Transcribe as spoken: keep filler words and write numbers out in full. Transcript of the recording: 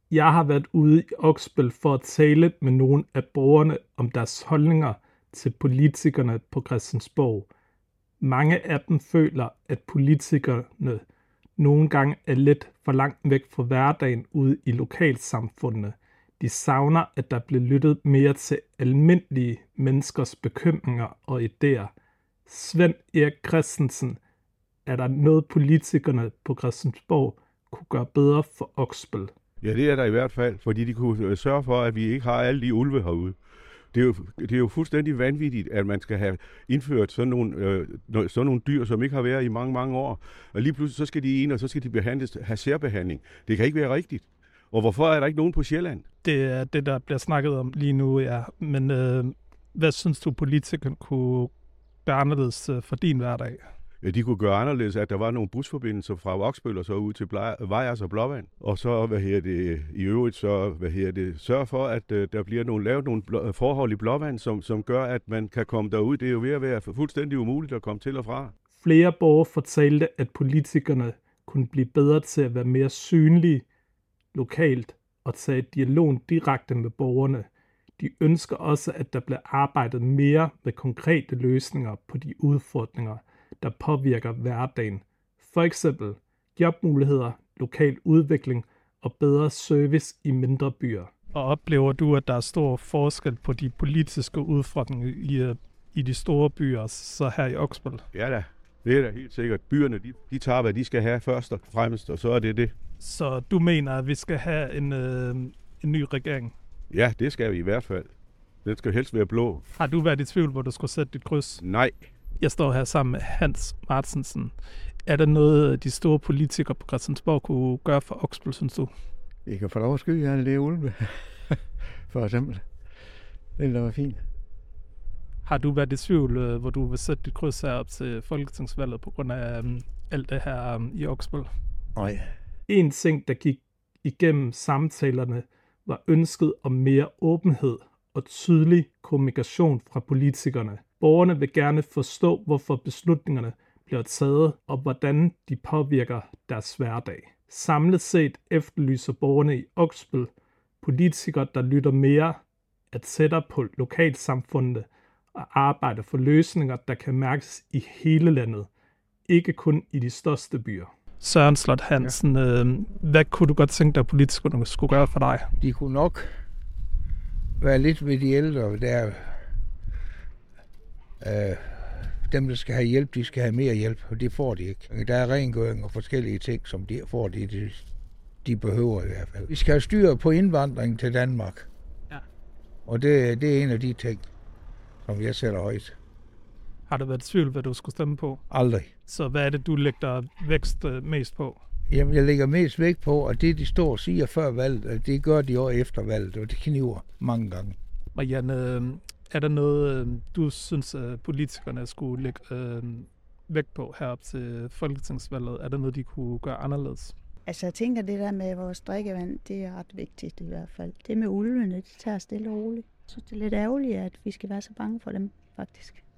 Jeg har været ude i Oksbøl for at tale med nogle af borgerne om deres holdninger til politikerne på Christiansborg. Mange af dem føler, at politikerne nogle gange er lidt for langt væk fra hverdagen ude i lokalsamfundene. De savner, at der bliver lyttet mere til almindelige menneskers bekymringer og idéer. Svend Erik Christensen, er der noget politikerne på Christiansborg kunne gøre bedre for Oksbøl? Ja, det er der i hvert fald, fordi de kunne sørge for, at vi ikke har alle de ulve herude. Det er jo, det er jo fuldstændig vanvittigt, at man skal have indført sådan nogle, øh, sådan nogle dyr, som ikke har været i mange, mange år. Og lige pludselig så skal de ind, og så skal de behandles, have særbehandling. Det kan ikke være rigtigt. Og hvorfor er der ikke nogen på Sjælland? Det er det, der bliver snakket om lige nu, ja. Men øh, hvad synes du, politikerne kunne gøre anderledes for din hverdag? Ja, de kunne gøre anderledes, at der var nogle busforbindelser fra Oksbøl og så ud til Vejers og Blåvand. Og så, hvad her det, i øvrigt, så, hvad her det, sørge for, at uh, der bliver nogle, lavet nogle blå, forhold i Blåvand, som, som gør, at man kan komme derud. Det er jo ved at være fuldstændig umuligt at komme til og fra. Flere borgere fortalte, at politikerne kunne blive bedre til at være mere synlige lokalt og tage dialogen direkte med borgerne. De ønsker også, at der bliver arbejdet mere med konkrete løsninger på de udfordringer, der påvirker hverdagen. For eksempel jobmuligheder, lokal udvikling og bedre service i mindre byer. Og oplever du, at der er stor forskel på de politiske udfordringer i, i de store byer, så her i Oksbøl? Ja da, det er da helt sikkert. Byerne, de, de tager, hvad de skal have først og fremmest, og så er det det. Så du mener, at vi skal have en, øh, en ny regering? Ja, det skal vi i hvert fald. Den skal helst være blå. Har du været i tvivl, hvor du skulle sætte dit kryds? Nej. Jeg står her sammen med Hans Martensen. Er der noget, de store politikere på Christiansborg kunne gøre for Oksbøl, synes du? I kan få lov at skyde alle det ulve, for eksempel. Det ville da være fint. Har du været i tvivl, hvor du vil sætte dit kryds her op til folketingsvalget på grund af um, alt det her um, i Oksbøl? Nej. En ting, der gik igennem samtalerne, var ønsket om mere åbenhed og tydelig kommunikation fra politikerne. Borgerne vil gerne forstå, hvorfor beslutningerne bliver taget, og hvordan de påvirker deres hverdag. Samlet set efterlyser borgerne i Oksbøl politikere, der lytter mere, er tættere på lokalsamfundene og arbejder for løsninger, der kan mærkes i hele landet, ikke kun i de største byer. Søren Slot Hansen, ja. øh, hvad kunne du godt tænke dig, at politikerne skulle gøre for dig? De kunne nok være lidt ved de ældre. Der, øh, dem, der skal have hjælp, de skal have mere hjælp, og det får de ikke. Der er rengøring og forskellige ting, som de får, de, de, de behøver i hvert fald. Vi skal have styr på indvandringen til Danmark. Ja. Og det, det er en af de ting, som jeg sætter højt. Har du været i tvivl, hvad du skulle stemme på? Aldrig. Så hvad er det, du lægger vækst mest på? Jamen, jeg lægger mest vægt på, at det, de står og siger før valget, det gør de også efter valget, og det kniver mange gange. Marianne, er der noget, du synes, at politikerne skulle lægge øh, vægt på herop til folketingsvalget? Er der noget, de kunne gøre anderledes? Altså, jeg tænker, det der med vores drikkevand, det er ret vigtigt i hvert fald. Det med ulvene, det tager stille og roligt. Jeg synes, det er lidt ærgerligt, at vi skal være så bange for dem, faktisk.